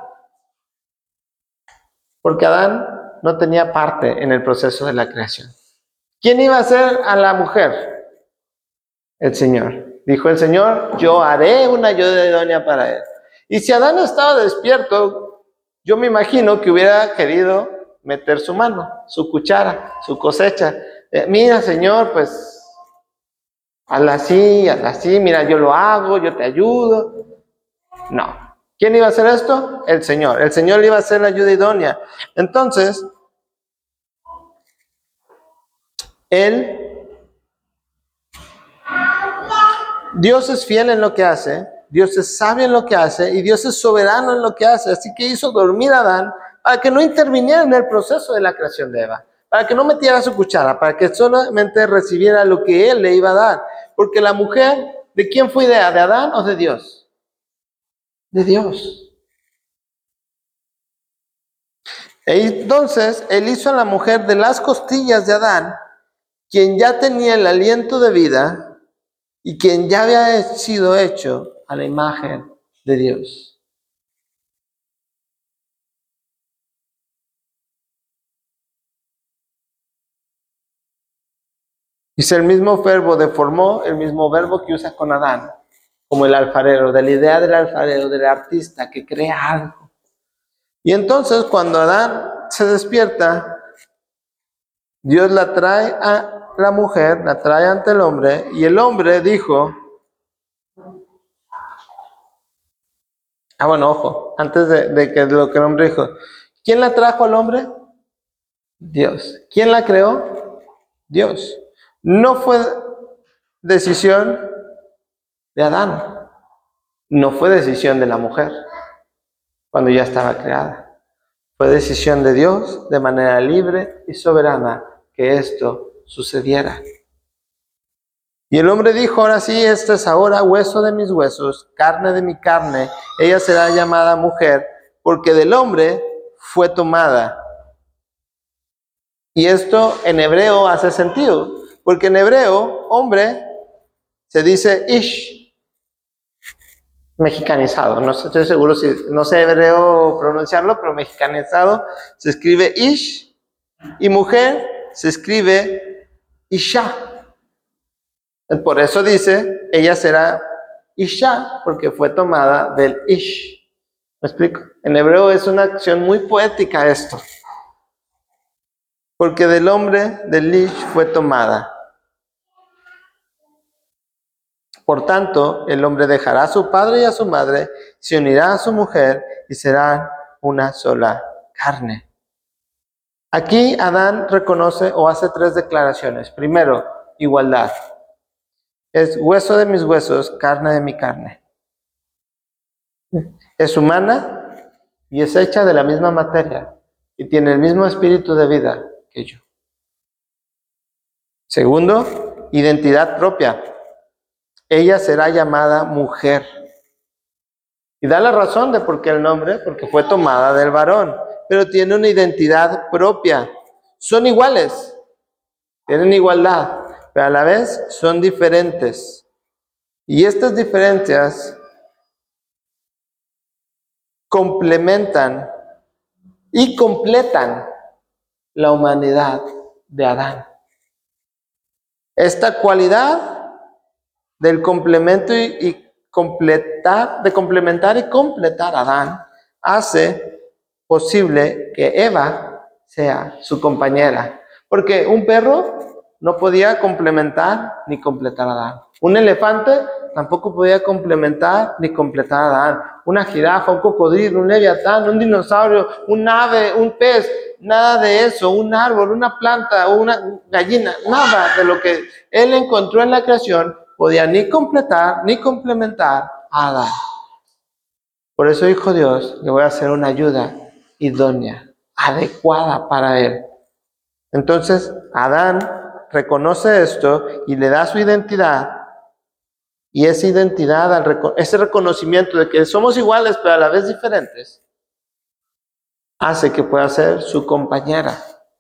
Porque Adán no tenía parte en el proceso de la creación. ¿Quién iba a ser a la mujer? El Señor. Dijo el Señor, yo haré una ayuda idónea para él. Y si Adán estaba despierto, yo me imagino que hubiera querido meter su mano, su cuchara, su cosecha. Eh, mira, Señor, pues, hazla así, hazla así, mira, yo lo hago, yo te ayudo. No. ¿Quién iba a hacer esto? El Señor. El Señor le iba a hacer la ayuda idónea. Entonces, Él, Dios es fiel en lo que hace, Dios es sabio en lo que hace y Dios es soberano en lo que hace. Así que hizo dormir a Adán para que no interviniera en el proceso de la creación de Eva, para que no metiera su cuchara, para que solamente recibiera lo que Él le iba a dar. Porque la mujer, ¿de quién fue idea? ¿De Adán o de Dios? De Dios. Entonces, Él hizo a la mujer de las costillas de Adán, quien ya tenía el aliento de vida y quien ya había sido hecho a la imagen de Dios. Dice el mismo verbo de formó, el mismo verbo que usa con Adán, como el alfarero, de la idea del alfarero, del artista que crea algo. Y entonces cuando Adán se despierta, Dios la trae a la mujer, la trae ante el hombre, y el hombre dijo, ah bueno, ojo, antes de, de que lo que el hombre dijo, ¿quién la trajo al hombre? Dios. ¿Quién la creó? Dios. No fue decisión de Adán, no fue decisión de la mujer cuando ya estaba creada. Fue decisión de Dios de manera libre y soberana que esto sucediera. Y el hombre dijo, ahora sí, esto es ahora hueso de mis huesos, carne de mi carne, ella será llamada mujer, porque del hombre fue tomada. Y esto en hebreo hace sentido, porque en hebreo, hombre, se dice ish. mexicanizado, no estoy seguro si, no sé hebreo pronunciarlo, pero mexicanizado se escribe ish, y mujer se escribe isha. Por eso dice, ella será isha, porque fue tomada del ish. ¿Me explico? En hebreo es una acción muy poética esto, porque del hombre, del ish, fue tomada. Por tanto, el hombre dejará a su padre y a su madre, se unirá a su mujer y serán una sola carne. Aquí Adán reconoce o hace tres declaraciones. Primero, igualdad. Es hueso de mis huesos, carne de mi carne. Es humana y es hecha de la misma materia y tiene el mismo espíritu de vida que yo. Segundo, identidad propia. Ella será llamada mujer. Y da la razón de por qué el nombre, porque fue tomada del varón, pero tiene una identidad propia. Son iguales, tienen igualdad, pero a la vez son diferentes. Y estas diferencias complementan y completan la humanidad de Adán. Esta cualidad del complemento y, y completar, de complementar y completar a Adán, hace posible que Eva sea su compañera. Porque un perro no podía complementar ni completar a Adán. Un elefante tampoco podía complementar ni completar a Adán. Una jirafa, un cocodrilo, un leviatán, un dinosaurio, un ave, un pez, nada de eso, un árbol, una planta, una gallina, nada de lo que él encontró en la creación podía ni completar ni complementar a Adán. Por eso dijo Dios, le voy a hacer una ayuda idónea, adecuada para él. Entonces, Adán reconoce esto y le da su identidad. Y esa identidad, al reco- ese reconocimiento de que somos iguales pero a la vez diferentes, hace que pueda ser su compañera.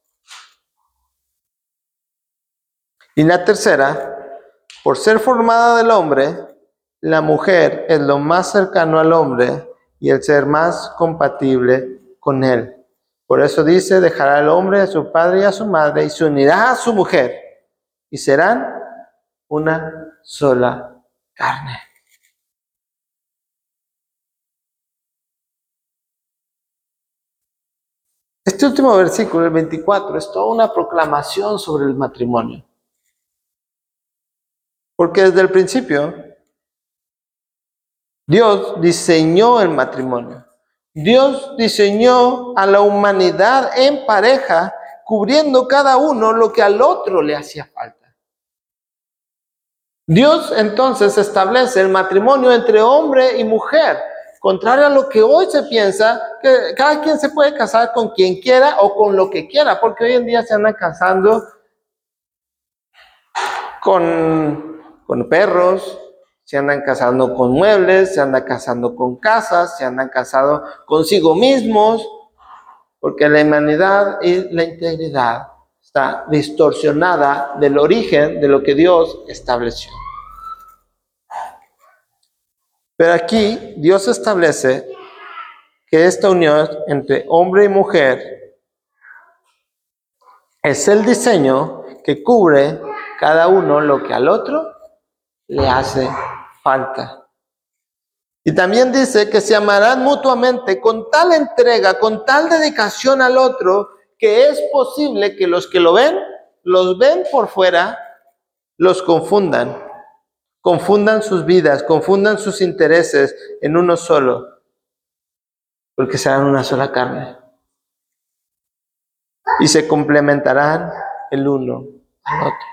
Y la tercera, por ser formada del hombre, la mujer es lo más cercano al hombre y el ser más compatible con él. Por eso dice, dejará al hombre a su padre y a su madre y se unirá a su mujer y serán una sola carne. Este último versículo, el veinticuatro, es toda una proclamación sobre el matrimonio. Porque desde el principio, Dios diseñó el matrimonio. Dios diseñó a la humanidad en pareja, cubriendo cada uno lo que al otro le hacía falta. Dios entonces establece el matrimonio entre hombre y mujer, contrario a lo que hoy se piensa, que cada quien se puede casar con quien quiera o con lo que quiera, porque hoy en día se andan casando con, con perros, se andan casando con muebles, se andan casando con casas, se andan casando consigo mismos, porque la humanidad y la integridad está distorsionada del origen de lo que Dios estableció. Pero aquí Dios establece que esta unión entre hombre y mujer es el diseño que cubre cada uno lo que al otro le hace falta. Y también dice que se amarán mutuamente con tal entrega, con tal dedicación al otro, que es posible que los que lo ven, los ven por fuera, los confundan. Confundan sus vidas, confundan sus intereses en uno solo, porque serán una sola carne. Y se complementarán el uno al otro.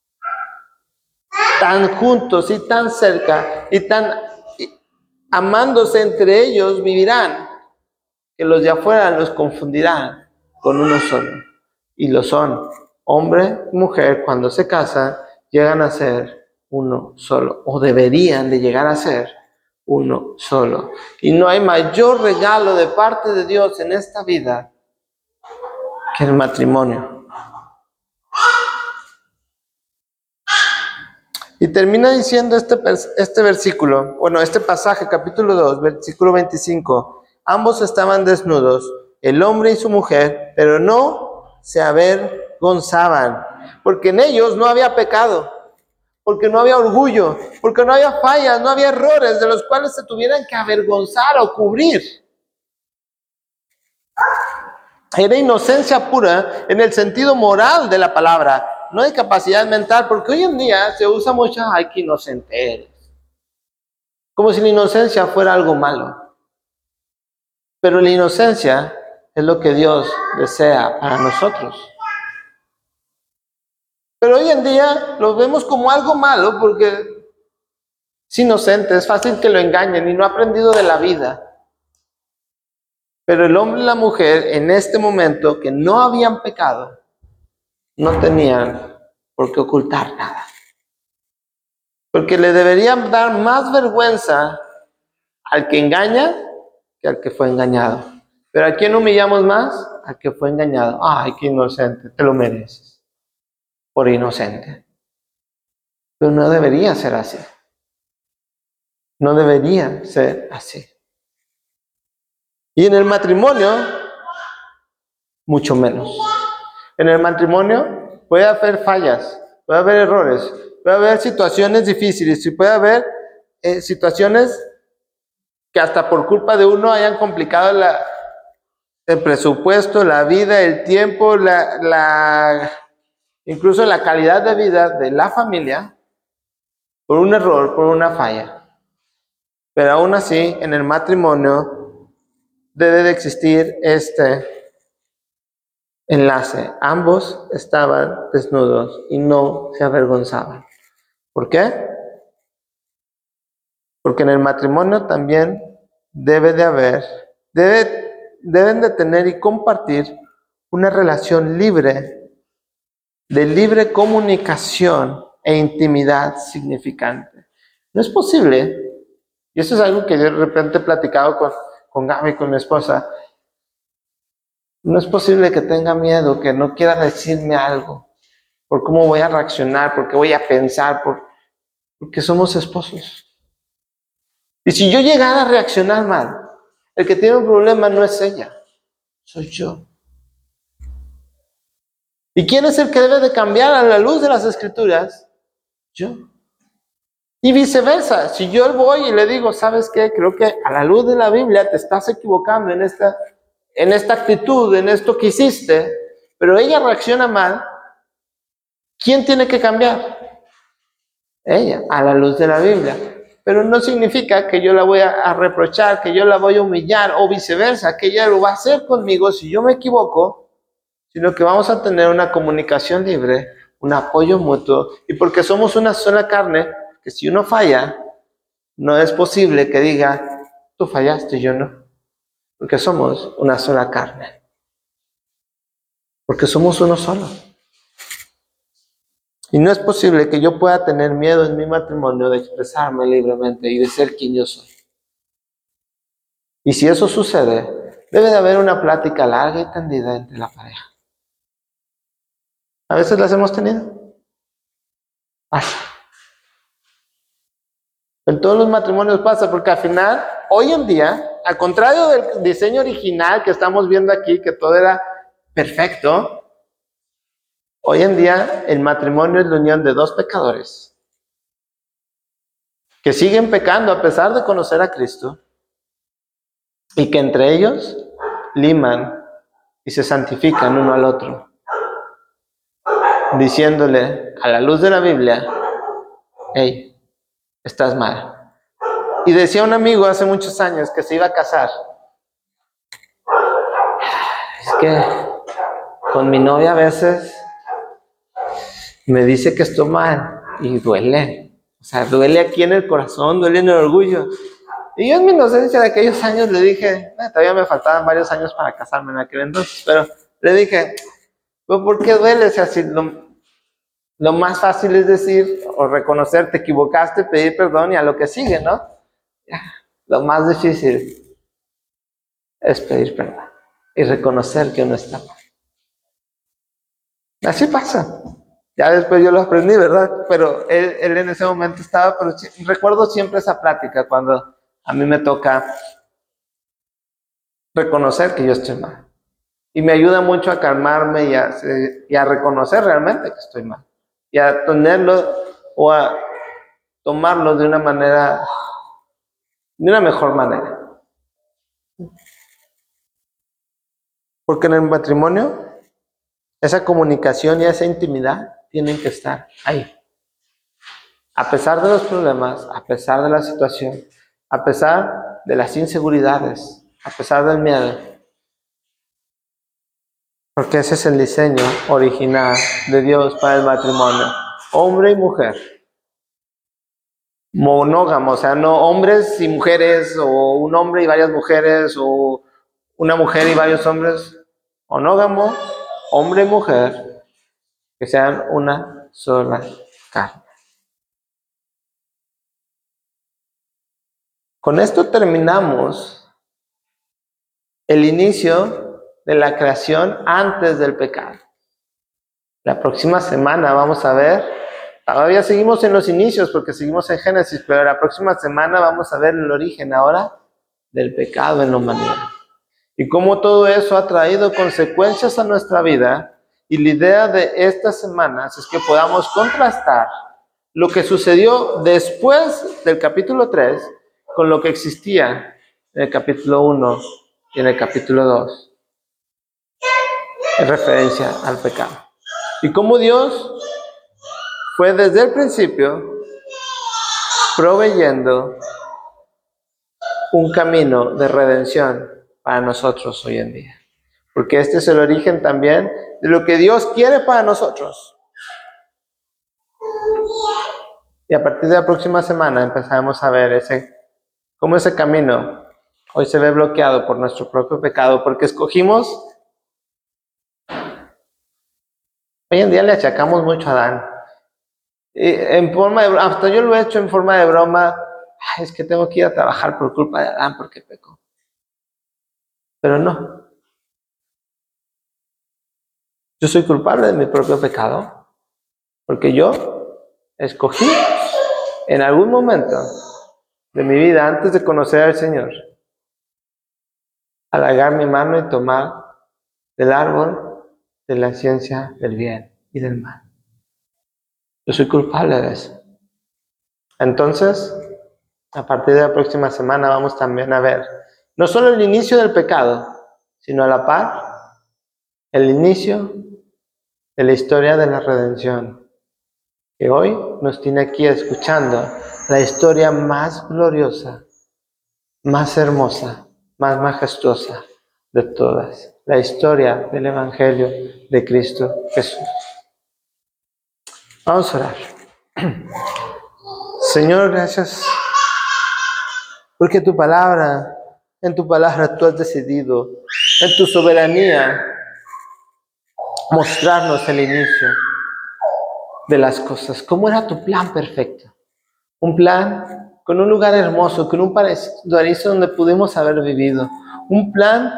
Tan juntos y tan cerca y tan amándose entre ellos vivirán, que los de afuera los confundirán con uno solo. Y lo son. Hombre y mujer, cuando se casan, llegan a ser uno solo, o deberían de llegar a ser uno solo. Y no hay mayor regalo de parte de Dios en esta vida que el matrimonio. Y termina diciendo este, este versículo, bueno, este pasaje, capítulo dos, versículo veinticinco. Ambos estaban desnudos, el hombre y su mujer, pero no se avergonzaban, porque en ellos no había pecado, porque no había orgullo, porque no había fallas, no había errores de los cuales se tuvieran que avergonzar o cubrir. Era inocencia pura en el sentido moral de la palabra, no de capacidad mental, porque hoy en día se usa mucho, ay, que inocente eres. Como si la inocencia fuera algo malo. Pero la inocencia es lo que Dios desea para nosotros. Pero hoy en día lo vemos como algo malo porque es inocente, es fácil que lo engañen y no ha aprendido de la vida. Pero el hombre y la mujer en este momento que no habían pecado, no tenían por qué ocultar nada. Porque le deberían dar más vergüenza al que engaña que al que fue engañado. Pero ¿a quién humillamos más? Al que fue engañado. Ay, qué inocente, te lo mereces. Por inocente. Pero no debería ser así. No debería ser así. Y en el matrimonio, mucho menos. En el matrimonio puede haber fallas, puede haber errores, puede haber situaciones difíciles y puede haber eh, situaciones que hasta por culpa de uno hayan complicado la, el presupuesto, la vida, el tiempo, la, la, incluso la calidad de vida de la familia por un error, por una falla. Pero aún así, en el matrimonio debe de existir este enlace. Ambos estaban desnudos y no se avergonzaban. ¿Por qué? Porque en el matrimonio también debe de haber, debe, deben de tener y compartir una relación libre, de libre comunicación e intimidad significante. No es posible, y eso es algo que yo de repente he platicado con, con Gaby, con mi esposa, no es posible que tenga miedo, que no quiera decirme algo, por cómo voy a reaccionar, por qué voy a pensar, por, porque somos esposos. Y si yo llegara a reaccionar mal, el que tiene un problema no es ella, soy yo. ¿Y quién es el que debe de cambiar a la luz de las Escrituras? Yo. Y viceversa, si yo voy y le digo, ¿sabes qué? Creo que a la luz de la Biblia te estás equivocando en esta, en esta actitud, en esto que hiciste, pero ella reacciona mal, ¿quién tiene que cambiar? Ella, a la luz de la Biblia. Pero no significa que yo la voy a, a reprochar, que yo la voy a humillar, o viceversa, que ella lo va a hacer conmigo si yo me equivoco, sino que vamos a tener una comunicación libre, un apoyo mutuo, y porque somos una sola carne, que si uno falla, no es posible que diga, tú fallaste y yo no, porque somos una sola carne, porque somos uno solo. Y no es posible que yo pueda tener miedo en mi matrimonio de expresarme libremente y de ser quien yo soy. Y si eso sucede, debe de haber una plática larga y tendida entre la pareja. ¿A veces las hemos tenido? Pasa. En todos los matrimonios pasa, porque al final, hoy en día, al contrario del diseño original que estamos viendo aquí, que todo era perfecto, hoy en día el matrimonio es la unión de dos pecadores que siguen pecando a pesar de conocer a Cristo y que entre ellos liman y se santifican uno al otro, diciéndole a la luz de la Biblia, hey, estás mal. Y decía un amigo hace muchos años que se iba a casar, es que con mi novia a veces me dice que estoy mal y duele, o sea, duele aquí en el corazón, duele en el orgullo. Y yo en mi inocencia de aquellos años le dije, eh, todavía me faltaban varios años para casarme en aquel entonces, pero le dije, pues ¿por qué duele? O sea, si lo, lo más fácil es decir o reconocer, te equivocaste, pedir perdón y a lo que sigue, ¿no? Lo más difícil es pedir perdón y reconocer que uno está mal. Así pasa. Ya después yo lo aprendí, ¿verdad? Pero él, él en ese momento estaba, pero sí, recuerdo siempre esa plática cuando a mí me toca reconocer que yo estoy mal. Y me ayuda mucho a calmarme y a, y a reconocer realmente que estoy mal. Y a tenerlo o a tomarlo de una manera, de una mejor manera. Porque en el matrimonio, esa comunicación y esa intimidad tienen que estar ahí. A pesar de los problemas, a pesar de la situación, a pesar de las inseguridades, a pesar del miedo. Porque ese es el diseño original de Dios para el matrimonio. Hombre y mujer. Monógamo, o sea, no hombres y mujeres, o un hombre y varias mujeres, o una mujer y varios hombres. Monógamo, hombre y mujer, que sean una sola carne. Con esto terminamos el inicio de la creación antes del pecado. La próxima semana vamos a ver, todavía seguimos en los inicios porque seguimos en Génesis, pero la próxima semana vamos a ver el origen ahora del pecado en la humanidad. Y cómo todo eso ha traído consecuencias a nuestra vida. Y la idea de estas semanas es que podamos contrastar lo que sucedió después del capítulo tres con lo que existía en el capítulo uno y en el capítulo dos, en referencia al pecado. Y cómo Dios fue desde el principio proveyendo un camino de redención para nosotros hoy en día. Porque este es el origen también de lo que Dios quiere para nosotros. Y a partir de la próxima semana empezaremos a ver ese, cómo ese camino hoy se ve bloqueado por nuestro propio pecado, porque escogimos. Hoy en día le achacamos mucho a Adán. Y en forma de, hasta yo lo he hecho en forma de broma. Ay, es que tengo que ir a trabajar por culpa de Adán porque pecó. Pero no. Yo soy culpable de mi propio pecado, porque yo escogí en algún momento de mi vida, antes de conocer al Señor, alargar mi mano y tomar del árbol de la ciencia del bien y del mal. Yo soy culpable de eso. Entonces, a partir de la próxima semana vamos también a ver no solo el inicio del pecado, sino a la par el inicio de la historia de la redención, que hoy nos tiene aquí escuchando la historia más gloriosa, más hermosa, más majestuosa de todas, la historia del Evangelio de Cristo Jesús. Vamos a orar. Señor, gracias porque tu palabra, en tu palabra tú has decidido, en tu soberanía, mostrarnos el inicio de las cosas. ¿Cómo era tu plan perfecto? Un plan con un lugar hermoso, con un paraíso donde pudimos haber vivido. Un plan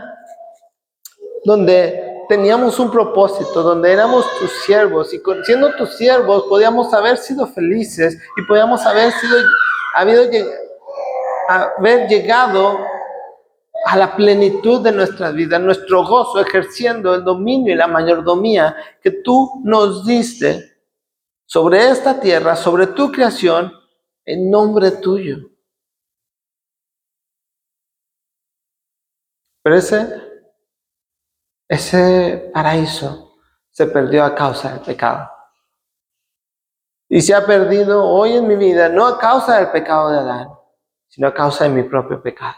donde teníamos un propósito, donde éramos tus siervos y siendo tus siervos podíamos haber sido felices y podíamos haber sido, habido, haber llegado a la plenitud de nuestra vida, nuestro gozo, ejerciendo el dominio y la mayordomía que tú nos diste sobre esta tierra, sobre tu creación, en nombre tuyo. Pero ese, ese paraíso se perdió a causa del pecado. Y se ha perdido hoy en mi vida, no a causa del pecado de Adán, sino a causa de mi propio pecado.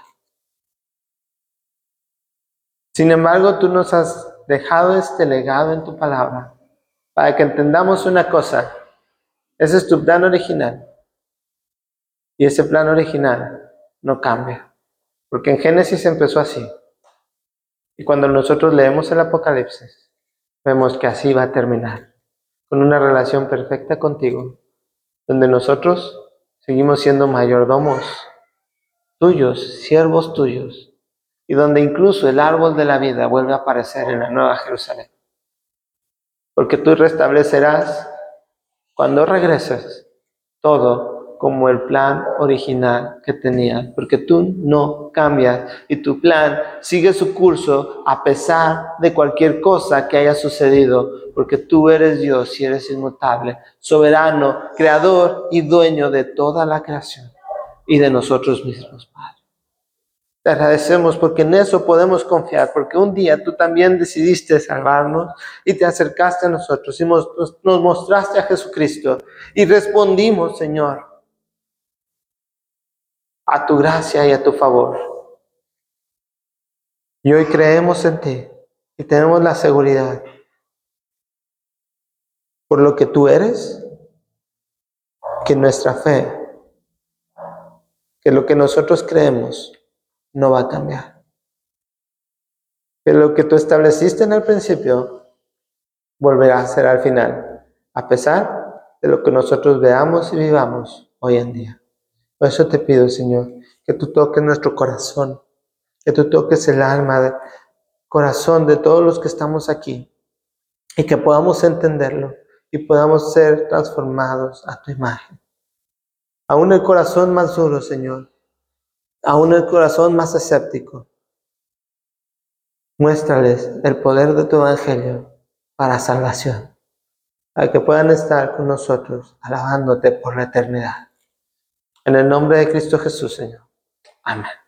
Sin embargo, tú nos has dejado este legado en tu palabra para que entendamos una cosa. Ese es tu plan original. Y ese plan original no cambia. Porque en Génesis empezó así. Y cuando nosotros leemos el Apocalipsis, vemos que así va a terminar. Con una relación perfecta contigo, donde nosotros seguimos siendo mayordomos tuyos, siervos tuyos, y donde incluso el árbol de la vida vuelve a aparecer en la Nueva Jerusalén. Porque tú restablecerás cuando regreses, todo como el plan original que tenías, porque tú no cambias y tu plan sigue su curso a pesar de cualquier cosa que haya sucedido, porque tú eres Dios y eres inmutable, soberano, creador y dueño de toda la creación y de nosotros mismos, Padre. Te agradecemos porque en eso podemos confiar, porque un día tú también decidiste salvarnos y te acercaste a nosotros y nos, nos mostraste a Jesucristo y respondimos, Señor, a tu gracia y a tu favor. Y hoy creemos en ti y tenemos la seguridad por lo que tú eres, que nuestra fe, que lo que nosotros creemos no va a cambiar. Que lo que tú estableciste en el principio volverá a ser al final, a pesar de lo que nosotros veamos y vivamos hoy en día. Por eso te pido, Señor, que tú toques nuestro corazón, que tú toques el alma, el corazón de todos los que estamos aquí y que podamos entenderlo y podamos ser transformados a tu imagen. Aún el corazón más duro, Señor, aún el corazón más escéptico, muéstrales el poder de tu evangelio para salvación, para que puedan estar con nosotros alabándote por la eternidad. En el nombre de Cristo Jesús, Señor. Amén.